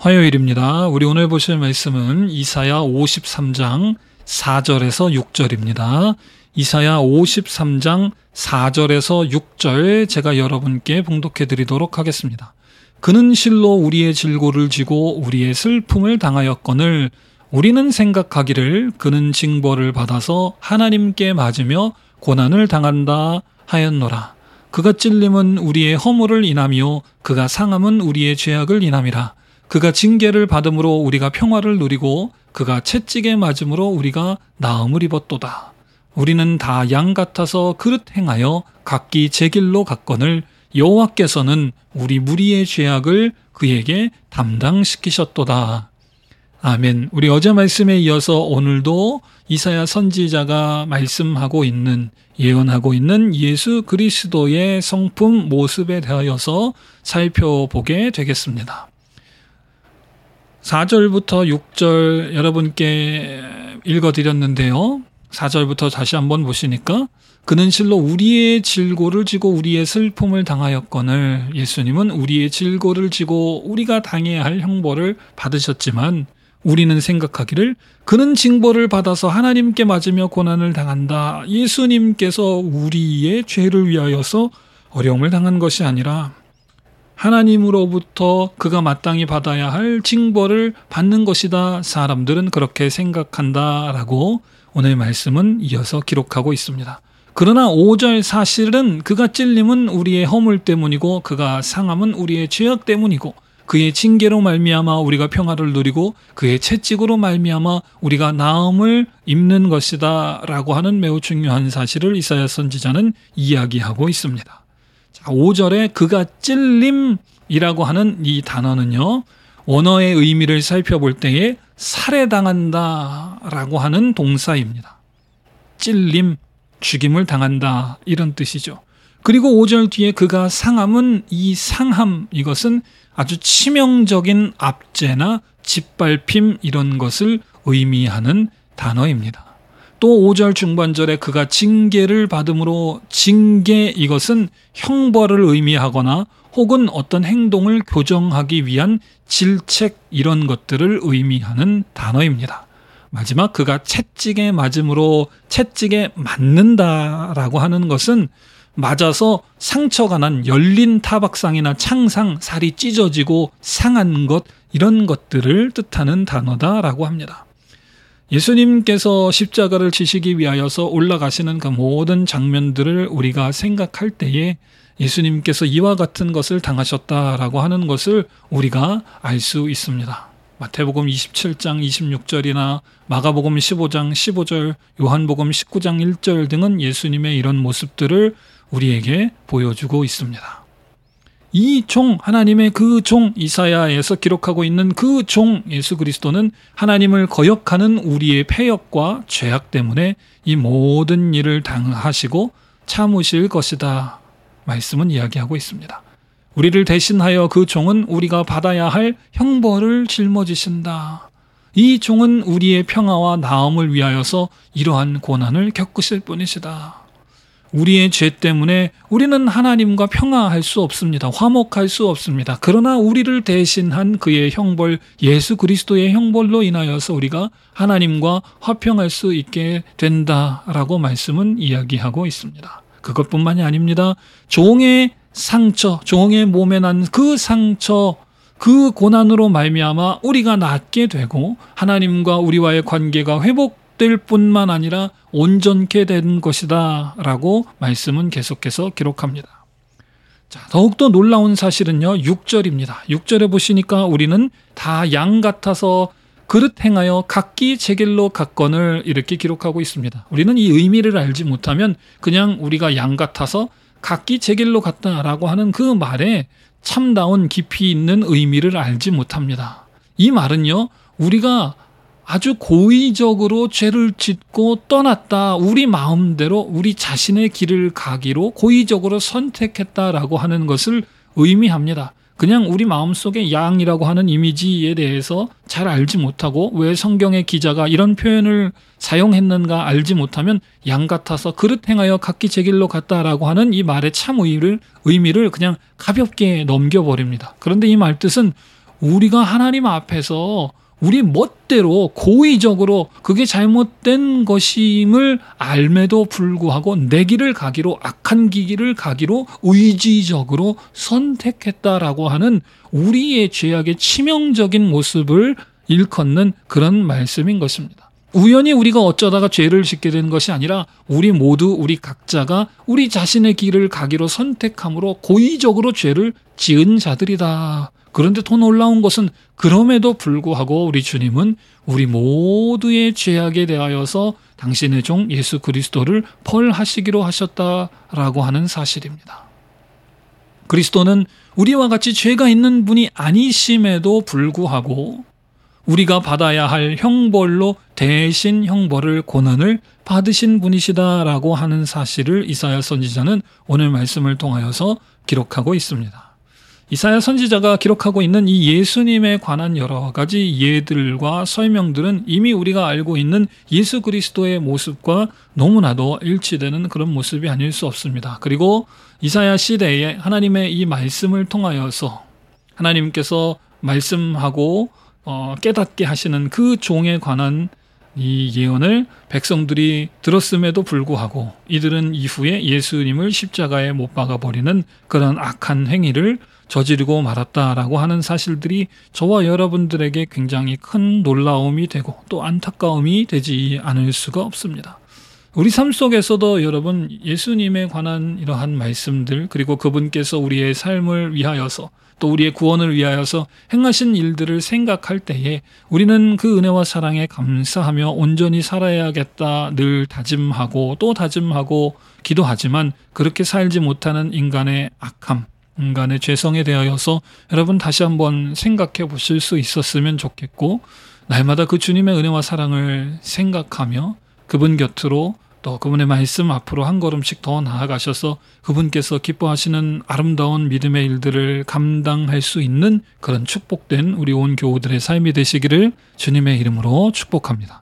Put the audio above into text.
화요일입니다. 우리 오늘 보실 말씀은 이사야 53장 4절에서 6절입니다. 이사야 53장 4절에서 6절 제가 여러분께 봉독해 드리도록 하겠습니다. 그는 실로 우리의 질고를 지고 우리의 슬픔을 당하였거늘 우리는 생각하기를 그는 징벌을 받아서 하나님께 맞으며 고난을 당한다 하였노라. 그가 찔림은 우리의 허물을 인함이요 그가 상함은 우리의 죄악을 인함이라. 그가 징계를 받음으로 우리가 평화를 누리고 그가 채찍에 맞음으로 우리가 나음을 입었도다. 우리는 다 양 같아서 그릇 행하여 각기 제 길로 갔거늘 여호와께서는 우리 무리의 죄악을 그에게 담당시키셨도다. 아멘. 우리 어제 말씀에 이어서 오늘도 이사야 선지자가 말씀하고 있는, 예언하고 있는 예수 그리스도의 성품 모습에 대하여서 살펴보게 되겠습니다. 4절부터 6절 여러분께 읽어드렸는데요. 4절부터 다시 한번 보시니까 그는 실로 우리의 질고를 지고 우리의 슬픔을 당하였거늘 예수님은 우리의 질고를 지고 우리가 당해야 할 형벌을 받으셨지만 우리는 생각하기를 그는 징벌을 받아서 하나님께 맞으며 고난을 당한다. 예수님께서 우리의 죄를 위하여서 어려움을 당한 것이 아니라 하나님으로부터 그가 마땅히 받아야 할 징벌을 받는 것이다. 사람들은 그렇게 생각한다라고 오늘 말씀은 이어서 기록하고 있습니다. 그러나 5절 사실은 그가 찔림은 우리의 허물 때문이고 그가 상함은 우리의 죄악 때문이고 그의 징계로 말미암아 우리가 평화를 누리고 그의 채찍으로 말미암아 우리가 나음을 입는 것이다 라고 하는 매우 중요한 사실을 이사야 선지자는 이야기하고 있습니다. 5절에 그가 찔림이라고 하는 이 단어는요, 원어의 의미를 살펴볼 때에 살해당한다 라고 하는 동사입니다. 찔림, 죽임을 당한다 이런 뜻이죠. 그리고 5절 뒤에 그가 상함은 이 상함, 이것은 아주 치명적인 압제나 짓밟힘 이런 것을 의미하는 단어입니다. 또 5절 중반절에 그가 징계를 받음으로 징계, 이것은 형벌을 의미하거나 혹은 어떤 행동을 교정하기 위한 질책 이런 것들을 의미하는 단어입니다. 마지막 그가 채찍에 맞음으로 채찍에 맞는다라고 하는 것은 맞아서 상처가 난 열린 타박상이나 창상, 살이 찢어지고 상한 것 이런 것들을 뜻하는 단어다라고 합니다. 예수님께서 십자가를 지시기 위하여서 올라가시는 그 모든 장면들을 우리가 생각할 때에 예수님께서 이와 같은 것을 당하셨다라고 하는 것을 우리가 알 수 있습니다. 마태복음 27장 26절이나 마가복음 15장 15절, 요한복음 19장 1절 등은 예수님의 이런 모습들을 우리에게 보여주고 있습니다. 이 종, 하나님의 그 종, 이사야에서 기록하고 있는 그 종 예수 그리스도는 하나님을 거역하는 우리의 패역과 죄악 때문에 이 모든 일을 당하시고 참으실 것이다. 말씀은 이야기하고 있습니다. 우리를 대신하여 그 종은 우리가 받아야 할 형벌을 짊어지신다. 이 종은 우리의 평화와 나음을 위하여서 이러한 고난을 겪으실 분이시다. 우리의 죄 때문에 우리는 하나님과 평화할 수 없습니다. 화목할 수 없습니다. 그러나 우리를 대신한 그의 형벌, 예수 그리스도의 형벌로 인하여서 우리가 하나님과 화평할 수 있게 된다라고 말씀은 이야기하고 있습니다. 그것뿐만이 아닙니다. 종의 상처, 종의 몸에 난 그 상처, 그 고난으로 말미암아 우리가 낫게 되고 하나님과 우리와의 관계가 회복될 뿐만 아니라 온전케 된 것이다 라고 말씀은 계속해서 기록합니다. 자, 더욱더 놀라운 사실은요, 6절입니다. 6절에 보시니까 우리는 다 양 같아서 그릇 행하여 각기 제 길로 갔거늘 이렇게 기록하고 있습니다. 우리는 이 의미를 알지 못하면 그냥 우리가 양 같아서 각기 제 길로 갔다라고 하는 그 말에 참다운 깊이 있는 의미를 알지 못합니다. 이 말은요, 우리가 아주 고의적으로 죄를 짓고 떠났다, 우리 마음대로 우리 자신의 길을 가기로 고의적으로 선택했다라고 하는 것을 의미합니다. 그냥 우리 마음속에 양이라고 하는 이미지에 대해서 잘 알지 못하고 왜 성경의 기자가 이런 표현을 사용했는가 알지 못하면 양 같아서 그릇 행하여 각기 제 길로 갔다라고 하는 이 말의 참 의미를 그냥 가볍게 넘겨버립니다. 그런데 이 말 뜻은 우리가 하나님 앞에서 우리 멋대로 고의적으로 그게 잘못된 것임을 알매도 불구하고 내 길을 가기로, 악한 길을 가기로 의지적으로 선택했다라고 하는 우리의 죄악의 치명적인 모습을 일컫는 그런 말씀인 것입니다. 우연히 우리가 어쩌다가 죄를 짓게 된 것이 아니라 우리 모두, 우리 각자가 우리 자신의 길을 가기로 선택함으로 고의적으로 죄를 지은 자들이다. 그런데 더 놀라운 것은 그럼에도 불구하고 우리 주님은 우리 모두의 죄악에 대하여서 당신의 종 예수 그리스도를 벌하시기로 하셨다라고 하는 사실입니다. 그리스도는 우리와 같이 죄가 있는 분이 아니심에도 불구하고 우리가 받아야 할 형벌로 대신 형벌을 고난을 받으신 분이시다라고 하는 사실을 이사야 선지자는 오늘 말씀을 통하여서 기록하고 있습니다. 이사야 선지자가 기록하고 있는 이 예수님에 관한 여러 가지 예들과 설명들은 이미 우리가 알고 있는 예수 그리스도의 모습과 너무나도 일치되는 그런 모습이 아닐 수 없습니다. 그리고 이사야 시대에 하나님의 이 말씀을 통하여서 하나님께서 말씀하고 깨닫게 하시는 그 종에 관한 이 예언을 백성들이 들었음에도 불구하고 이들은 이후에 예수님을 십자가에 못 박아버리는 그런 악한 행위를 저지르고 말았다라고 하는 사실들이 저와 여러분들에게 굉장히 큰 놀라움이 되고 또 안타까움이 되지 않을 수가 없습니다. 우리 삶 속에서도 여러분 예수님에 관한 이러한 말씀들 그리고 그분께서 우리의 삶을 위하여서 또 우리의 구원을 위하여서 행하신 일들을 생각할 때에 우리는 그 은혜와 사랑에 감사하며 온전히 살아야겠다 늘 다짐하고 또 다짐하고 기도하지만 그렇게 살지 못하는 인간의 악함, 인간의 죄성에 대하여서 여러분 다시 한번 생각해 보실 수 있었으면 좋겠고 날마다 그 주님의 은혜와 사랑을 생각하며 그분 곁으로 또 그분의 말씀 앞으로 한 걸음씩 더 나아가셔서 그분께서 기뻐하시는 아름다운 믿음의 일들을 감당할 수 있는 그런 축복된 우리 온 교우들의 삶이 되시기를 주님의 이름으로 축복합니다.